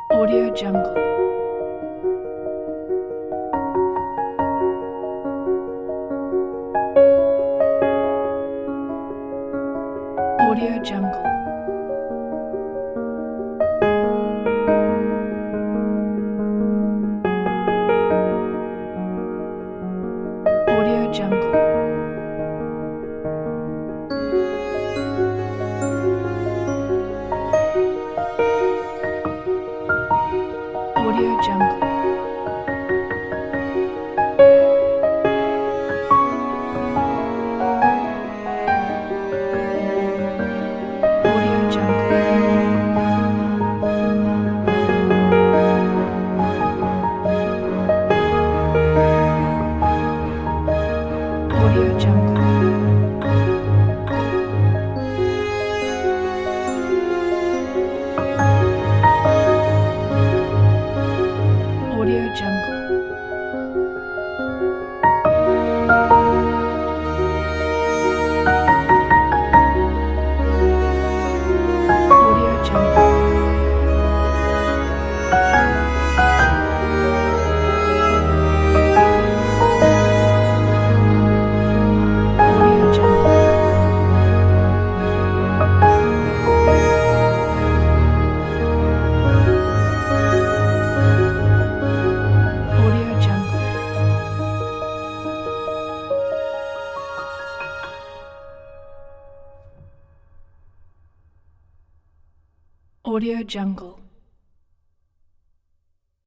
Audio Jungle. Audio Jungle. Audio Jungle. Audio Jungle. Audio Jungle. Audio Jungle. Audio Jungle. Audio Jungle. Audio Jungle. Audio Jungle. Audio Jungle.